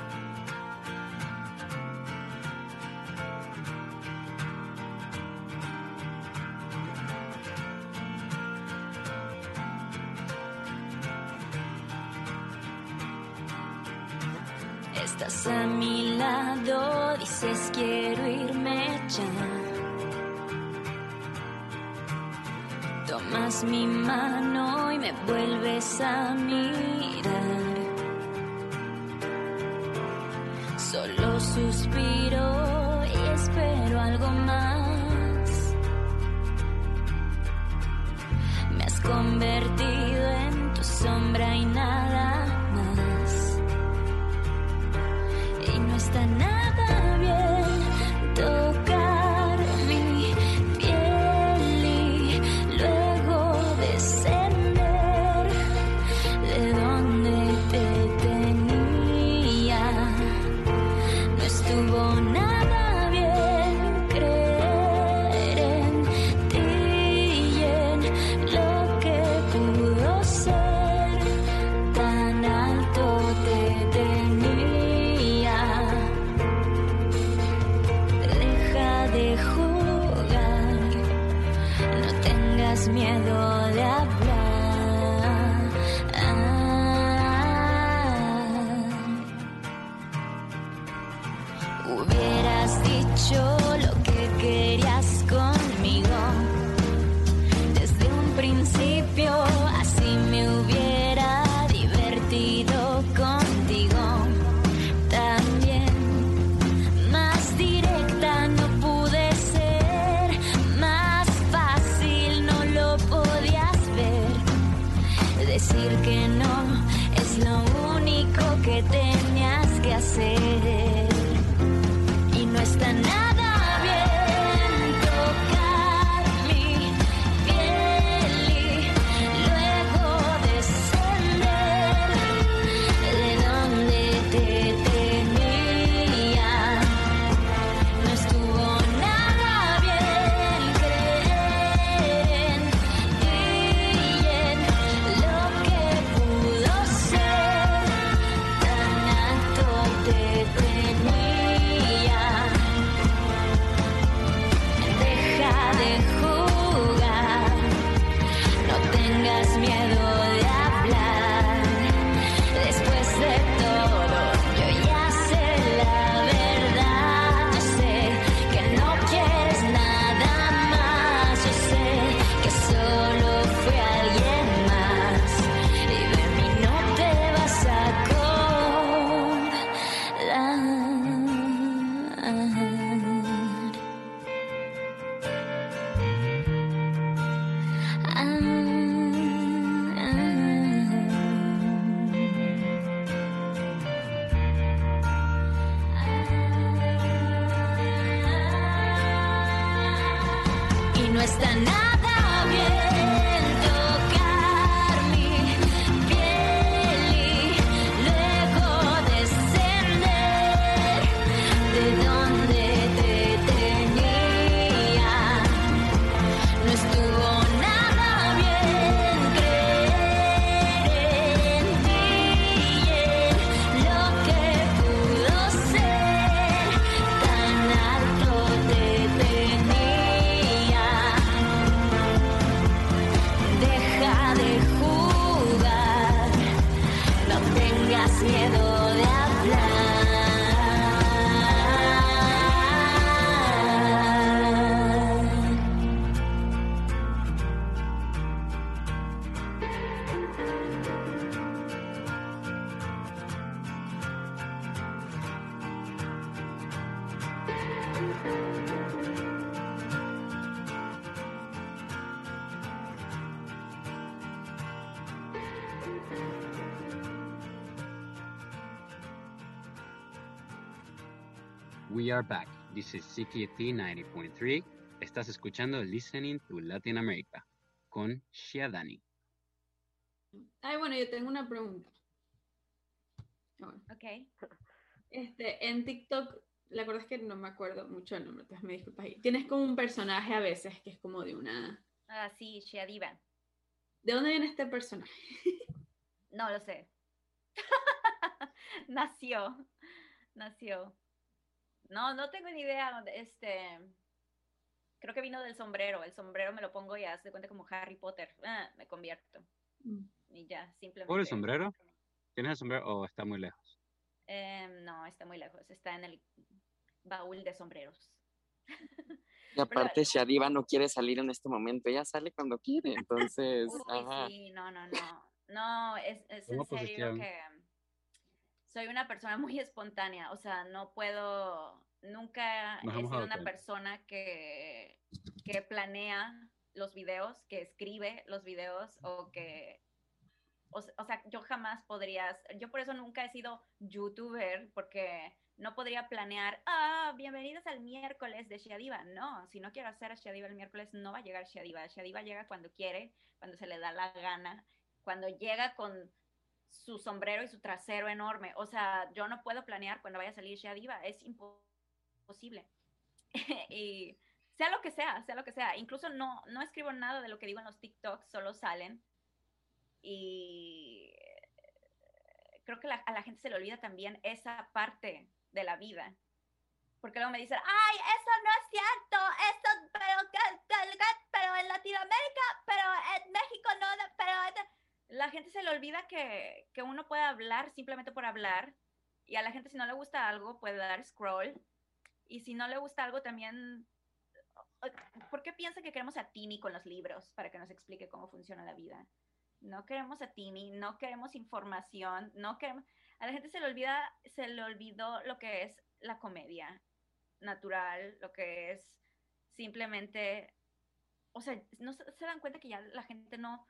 Estás a mi lado, dices quiero irme ya. Tomas mi mano y me vuelves a mirar. Solo suspiro y espero algo más. Me has convertido en tu sombra y nada más. Y no está nada bien tocar mi piel y luego descender de donde te tenía. No estuvo nada bien creer en ti y en lo que tú tengas miedo de hablar. Hubieras dicho lo que querías conmigo desde un principio, así me hubiera divertido contigo también. Más directa no pude ser, más fácil no lo podías ver. Decir que no es lo único que tenías que hacer. Y no está nada bien tocar mi piel y luego descender de donde te tenía. No estuvo nada bien creer en ti y en lo que pudo ser. Tan alto te tenía. Deja de jugar, no tengas miedo de hablar. Después de todo, yo ya sé la verdad. Yo sé que no quieres nada más. Yo sé que solo fue alguien más. Y de mí no te vas a acordar. Y no está nada bien tocar mi piel y luego descender de donde te tenía. No estuvo nada bien creer en ti y en lo que pudo ser. Tan alto te tenía. Deja de jugar, no tengas miedo de hablar. We are back. This is C K T ninety point three. Estás escuchando Listening to Latin America con Shiadani. Ay, bueno, yo tengo una pregunta. Ah, bueno. Ok. Este, en TikTok, la verdad es que no me acuerdo mucho el nombre, entonces me disculpas ahí. Tienes como un personaje a veces que es como de una... Ah, sí, Shiadiva. ¿De dónde viene este personaje? No lo sé. Nació. Nació. No, no tengo ni idea. Este, creo que vino del sombrero. El sombrero me lo pongo y haz de cuenta como Harry Potter. Ah, me convierto. Mm. Y ya, simplemente. ¿Por el sombrero? ¿Tienes el sombrero o está muy lejos? Eh, no, está muy lejos. Está en el baúl de sombreros. Y aparte, Shadiva no quiere salir en este momento. Ella sale cuando quiere, entonces... Uy, ajá. sí, no, no, no. No, es, es en ¿Cómo serio posición? que soy una persona muy espontánea. O sea, no puedo, nunca Nos he hemos sido dado una cuenta. persona que, que planea los videos, que escribe los videos o que... O, s- o sea, yo jamás podría, yo por eso nunca he sido youtuber, porque no podría planear, ah, bienvenidos al miércoles de Shiadiva. No, si no quiero hacer a Shiadiva el miércoles, no va a llegar Shiadiva. Shiadiva llega cuando quiere, cuando se le da la gana, cuando llega con su sombrero y su trasero enorme. O sea, yo no puedo planear cuando vaya a salir Shiadiva, es imposible. Y sea lo que sea, sea lo que sea. Incluso no, no escribo nada de lo que digo en los TikToks, solo salen. Y creo que la, a la gente se le olvida también esa parte de la vida. Porque luego me dicen, ay, eso no es cierto, eso, pero, que- que- que- pero en Latinoamérica, pero le olvida que, que uno puede hablar simplemente por hablar, y a la gente si no le gusta algo puede dar scroll, y si no le gusta algo también... ¿Por qué piensa que queremos a Timmy con los libros para que nos explique cómo funciona la vida? No queremos a Timmy, no queremos información, no queremos... A la gente se le olvida, se le olvidó lo que es la comedia natural, lo que es simplemente... O sea, no se, se dan cuenta que ya la gente no...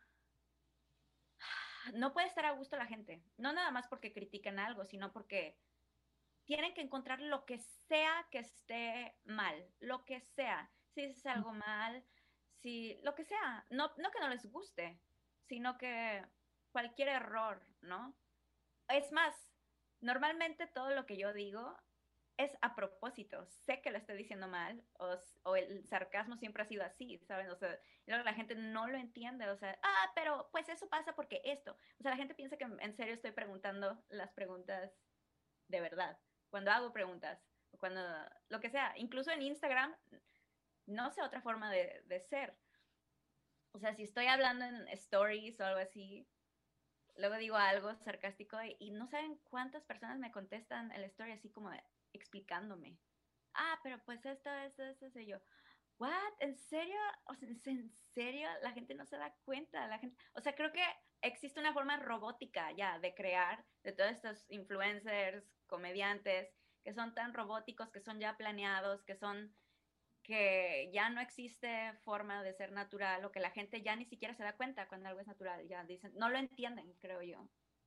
No puede estar a gusto la gente. No nada más porque critican algo, sino porque tienen que encontrar lo que sea que esté mal, lo que sea. Si es algo mal, si lo que sea. No, no que no les guste, sino que cualquier error, ¿no? Es más, normalmente todo lo que yo digo es a propósito. Sé que lo estoy diciendo mal, o, o el sarcasmo siempre ha sido así, ¿saben? O sea, y luego la gente no lo entiende, o sea, ah, pero pues eso pasa porque esto. O sea, la gente piensa que en serio estoy preguntando las preguntas de verdad. Cuando hago preguntas, o cuando, lo que sea, incluso en Instagram, no sé otra forma de, de ser. O sea, si estoy hablando en stories o algo así, luego digo algo sarcástico y, y no saben cuántas personas me contestan el story así como de, explicándome. Ah, pero pues esto, esto, esto, esto, y yo, ¿what? ¿En serio? O sea, ¿en serio? La gente no se da cuenta. La gente, o sea, creo que existe una forma robótica ya de crear, de todos estos influencers, comediantes, que son tan robóticos, que son ya planeados, que son, que ya no existe forma de ser natural, o que la gente ya ni siquiera se da cuenta cuando algo es natural. Ya dicen, no lo entienden, creo yo.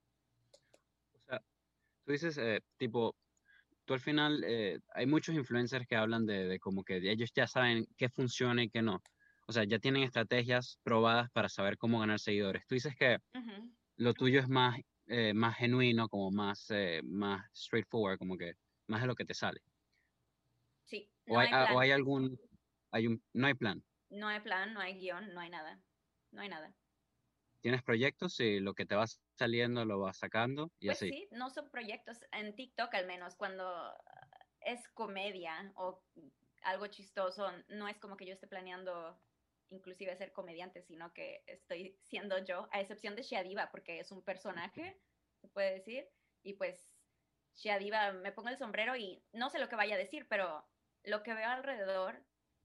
O sea, tú dices, eh, tipo, tú al final, eh, hay muchos influencers que hablan de, de como que ellos ya saben qué funciona y qué no. O sea, ya tienen estrategias probadas para saber cómo ganar seguidores. Tú dices que Uh-huh. lo tuyo es más, eh, más genuino, como más, eh, más straightforward, como que más de lo que te sale. Sí, O no hay, hay a- plan. o hay algún, hay un, no hay plan. No hay plan, no hay guión, no hay nada. No hay nada. Tienes proyectos y lo que te va saliendo lo vas sacando y Pues así. sí, no son proyectos. En TikTok al menos, cuando es comedia o algo chistoso, no es como que yo esté planeando inclusive ser comediante, sino que estoy siendo yo, a excepción de Shea Diva, porque es un personaje, se puede decir, y pues Shea Diva, me pongo el sombrero y no sé lo que vaya a decir, pero lo que veo alrededor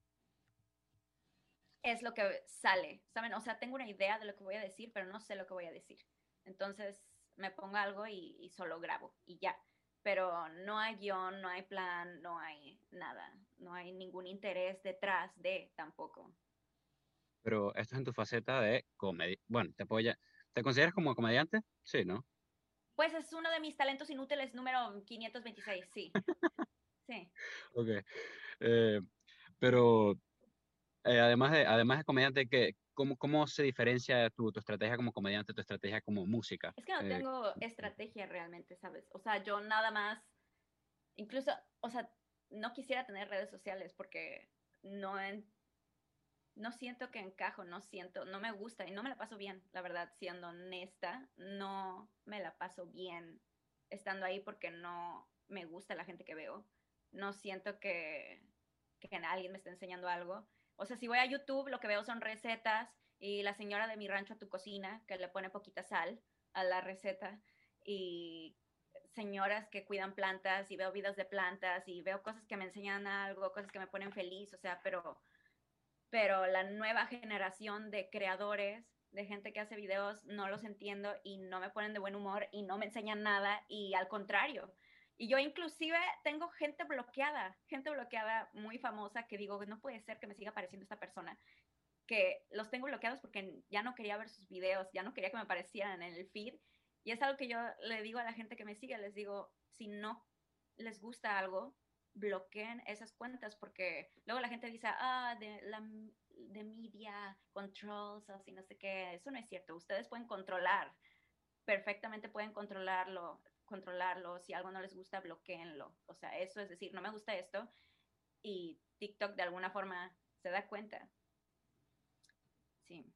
es lo que sale, ¿saben? O sea, tengo una idea de lo que voy a decir, pero no sé lo que voy a decir. Entonces me pongo algo y, y solo grabo y ya. Pero no hay guión, no hay plan, no hay nada. No hay ningún interés detrás de tampoco. Pero esto es en tu faceta de comedia. Bueno, te apoya. ¿Te consideras como comediante? Sí, ¿no? Pues es uno de mis talentos inútiles número quinientos veintiséis, sí. Sí. Ok. Eh, pero eh, además de, además de comediante, ¿qué, cómo, ¿cómo se diferencia tu, tu estrategia como comediante, tu estrategia como música? Es que no Eh, tengo estrategia realmente, ¿sabes? O sea, yo nada más, incluso, o sea, no quisiera tener redes sociales porque no, en- no siento que encajo, no siento, no me gusta y no me la paso bien, la verdad, siendo honesta, no me la paso bien estando ahí porque no me gusta la gente que veo, no siento que, que alguien me esté enseñando algo. O sea, si voy a YouTube, lo que veo son recetas y la señora de mi rancho a tu cocina, que le pone poquita sal a la receta, y señoras que cuidan plantas, y veo videos de plantas, y veo cosas que me enseñan algo, cosas que me ponen feliz, o sea, pero, pero la nueva generación de creadores, de gente que hace videos, no los entiendo y no me ponen de buen humor y no me enseñan nada, y al contrario. Y yo inclusive tengo gente bloqueada, gente bloqueada muy famosa que digo, no puede ser que me siga apareciendo esta persona, que los tengo bloqueados porque ya no quería ver sus videos, ya no quería que me aparecieran en el feed. Y es algo que yo le digo a la gente que me sigue, les digo, si no les gusta algo, bloqueen esas cuentas, porque luego la gente dice, ah, de, la, de media controls, o si no sé qué. Eso no es cierto. Ustedes pueden controlar, perfectamente pueden controlarlo, controlarlo. Si algo no les gusta, bloqueenlo. O sea, eso es decir, no me gusta esto, y TikTok de alguna forma se da cuenta. Sí.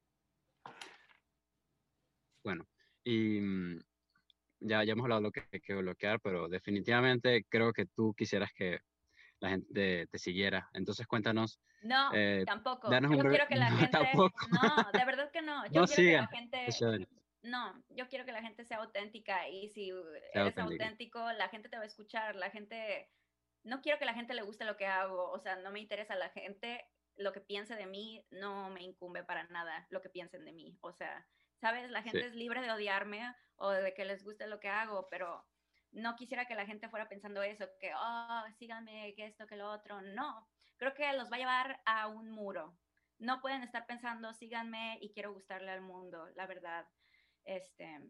Bueno, y mm, ya, ya hemos hablado de lo que hay que bloquear, pero definitivamente creo que tú quisieras que la gente te siguiera. Entonces cuéntanos, No, eh, tampoco. danos Yo un breve... quiero que la No, gente, tampoco. no, de verdad que no. Yo No quiero que la sigan. gente, Shadani. No, yo quiero que la gente sea auténtica y si Sea eres auténtica. auténtico, la gente te va a escuchar, la gente, no quiero que la gente le guste lo que hago, o sea, no me interesa la gente, lo que piense de mí no me incumbe para nada lo que piensen de mí, o sea, ¿sabes? La gente Sí. es libre de odiarme o de que les guste lo que hago, pero no quisiera que la gente fuera pensando eso, que, oh, síganme, que esto, que lo otro, no, creo que los va a llevar a un muro, no pueden estar pensando, síganme y quiero gustarle al mundo, la verdad. Este,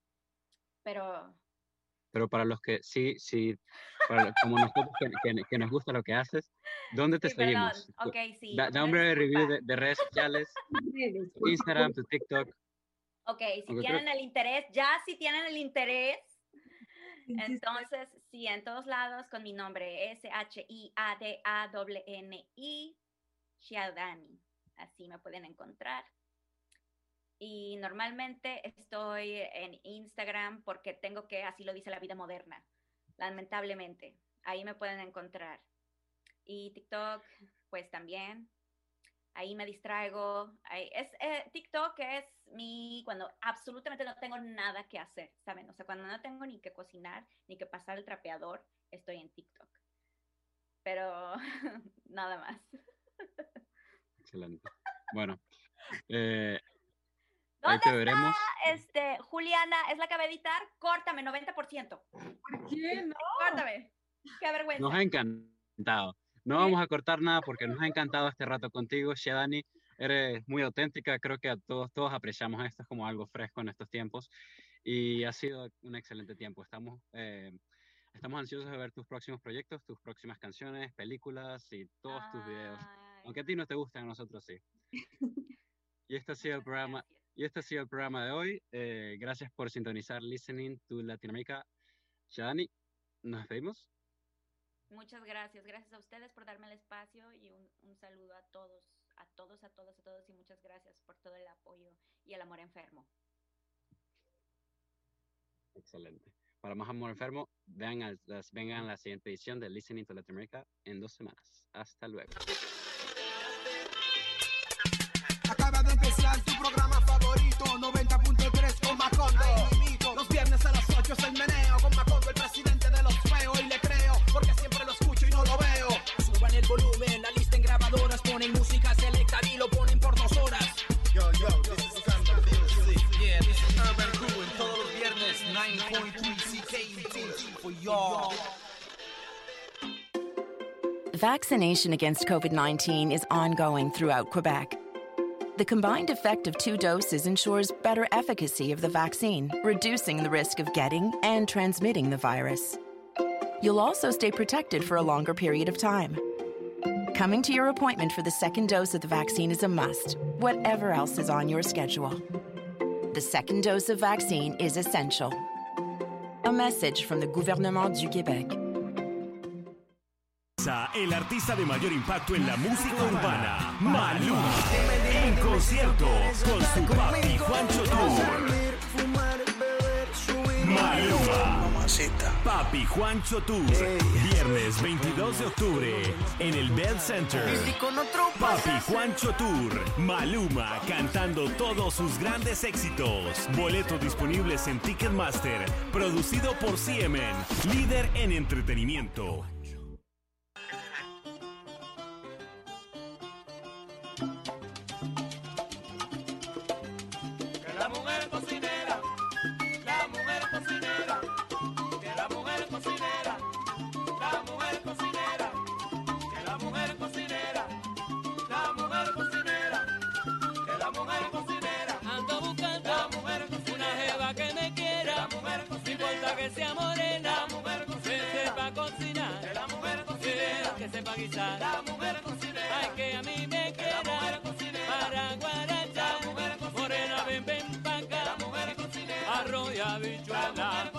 pero Pero para los que sí, sí, para lo- como nosotros que, que- que nos gusta lo que haces, ¿dónde te sí, perdón, seguimos? ok, sí. Da, da una un breve review disculpa. de, de redes sociales, tu Instagram, tu TikTok. Ok, si Aunque creo- tienen el interés, ya si tienen el interés, entonces sí, en todos lados con mi nombre, S H I A D A N N I, Shiadani, así me pueden encontrar. Y normalmente estoy en Instagram porque tengo que, así lo dice la vida moderna, lamentablemente. Ahí me pueden encontrar. Y TikTok, pues también. Ahí me distraigo. Ahí, es, eh, TikTok es mi, cuando absolutamente no tengo nada que hacer, ¿saben? O sea, cuando no tengo ni que cocinar, ni que pasar el trapeador, estoy en TikTok. Pero nada más. Excelente. Bueno, eh, ¿Dónde ahí te veremos. está, este, Juliana? Es la que va a editar. Córtame, noventa por ciento. ¿Por qué no? Córtame. Qué vergüenza. Nos ha encantado. No vamos a cortar nada porque nos ha encantado este rato contigo, Shiadani. Eres muy auténtica, creo que a todos, todos apreciamos esto como algo fresco en estos tiempos y ha sido un excelente tiempo. Estamos, eh, estamos ansiosos de ver tus próximos proyectos, tus próximas canciones, películas y todos tus videos. Aunque a ti no te gustan, a nosotros sí. Y este ha sido el programa, y este ha sido el programa de hoy. Eh, gracias por sintonizar Listening to Latinoamérica. Shiadani, ¿nos despedimos? Muchas gracias. Gracias a ustedes por darme el espacio y un, un saludo a todos, a todos, a todos, a todos y muchas gracias por todo el apoyo y el amor enfermo. Excelente. Para más amor enfermo, vean a las, vengan a la siguiente edición de Listening to Latinoamérica en dos semanas. Hasta luego. Acaba de empezar tu programa favorito, noventa punto tres con Macondo. Los viernes a las ocho es el meneo con Macondo, el presidente de los feos. Y le creo, porque siempre lo escucho y no lo veo. Suban el volumen, la lista en grabadoras, ponen música selecta y lo ponen por dos horas. Yo, yo, this is Sandra Music. Yeah, this is Urban Crew. En todos los viernes, nueve punto tres C K U T for y'all. Vaccination against COVID nineteen is ongoing throughout Quebec. The combined effect of two doses ensures better efficacy of the vaccine, reducing the risk of getting and transmitting the virus. You'll also stay protected for a longer period of time. Coming to your appointment for the second dose of the vaccine is a must, whatever else is on your schedule. The second dose of vaccine is essential. A message from the Gouvernement du Québec. El artista de mayor impacto en la música urbana, Maluma, en concierto con su papi Juancho Tour. Maluma, Papi Juancho Tour, viernes veintidós de octubre en el Bell Center. Papi Juancho Tour, Maluma cantando todos sus grandes éxitos. Boletos disponibles en Ticketmaster, producido por C M N, líder en entretenimiento. La mujer cocinera, la mujer cocinera, que la mujer cocinera, la mujer cocinera, que la mujer cocinera, la mujer cocinera, que la mujer cocinera. Ando buscando la mujer cocinera, una jeva que me quiera, la mujer cocinera, no importa que sea morena, la mujer cocinera, que sepa cocinar, que la mujer cocinera, que sepa guisar, la mujer cocinera, ay que a mí me quiera, la mujer cocinera, para guarachar, la mujer cocinera, morena ven ven pa' acá, la mujer cocinera, arroz y habichuela.